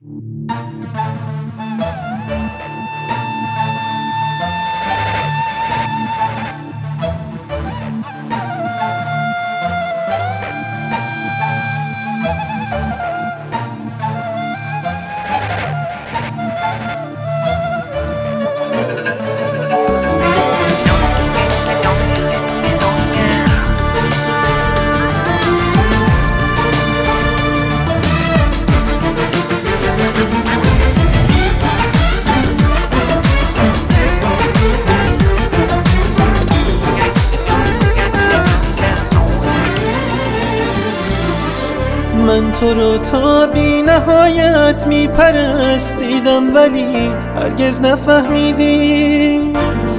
من تو رو تا بی نهایت میپرستیدم ولی هرگز نفهمیدی.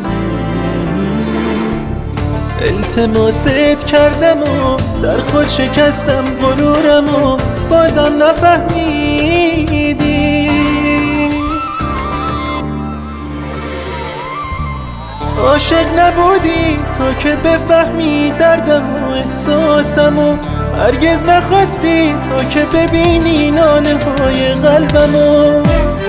التماست کردم و در خود شکستم غرورم و بازم نفهمیدی. عاشق نبودی تا که بفهمی دردم و احساسم و هرگز نخواستی تا که ببینی ناله های قلبمو.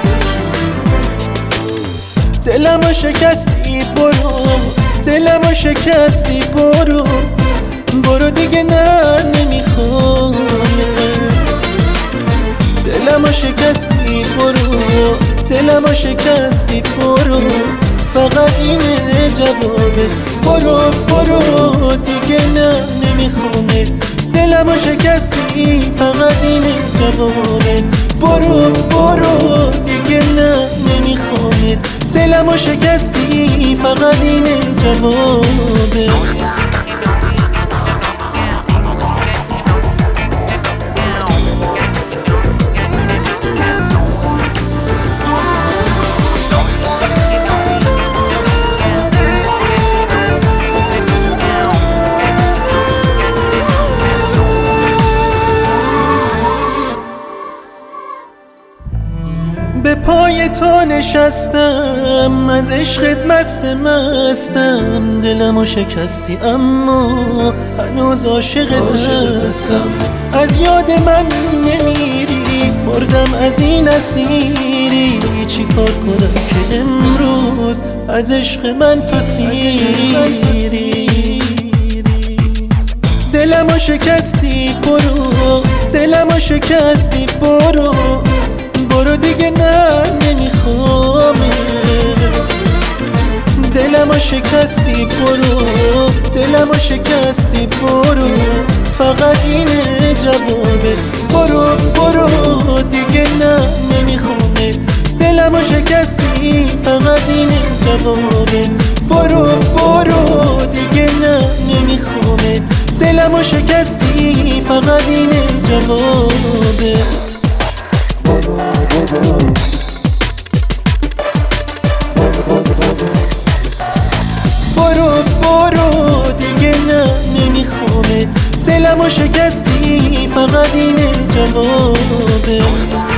دلمو شکستی برو، دلمو شکستی برو، برو دیگه نه نمیخوامت. دلمو شکستی برو، دلمو شکستی برو، فقط اینه جوابه. برو برو دیگه نه نمیخوامت. دلمو شکستی فقط اینه جوابه. برو برو دیگه نه نمیخوامت. دلمو شکستی فقط اینه جوابه. به پای تو نشستم، از عشقت مستم. دلمو شکستی اما هنوز عاشقت هستم. از یاد من نمیری، مردم از این اسیری. چی کار کنم که امروز از عشق من تو سیری. دلمو شکستی برو، دلمو شکستی برو، برو دیگه نه نمیخوامه. دلمو شکستی برو، دلمو شکستی برو، فقط اینه جوابه. برو برو دیگه نه نمیخوامه. دلمو شکستی فقط اینه جوابه. برو برو دیگه نه نمیخوامه. دلمو شکستی فقط اینه جوابت. برو برو دیگه نه نمیخوامت. دلمو شکستی فقط اینه جوابت.